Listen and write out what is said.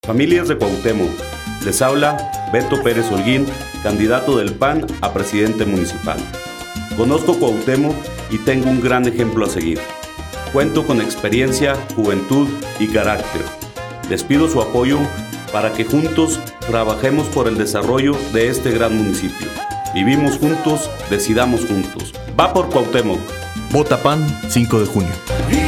Familias de Cuauhtémoc, les habla Beto Pérez Holguín, candidato del PAN a presidente municipal. Conozco Cuauhtémoc y tengo un gran ejemplo a seguir. Cuento con experiencia, juventud y carácter. Les pido su apoyo para que juntos trabajemos por el desarrollo de este gran municipio. Vivimos juntos, decidamos juntos. ¡Va por Cuauhtémoc! Vota PAN 5 de junio.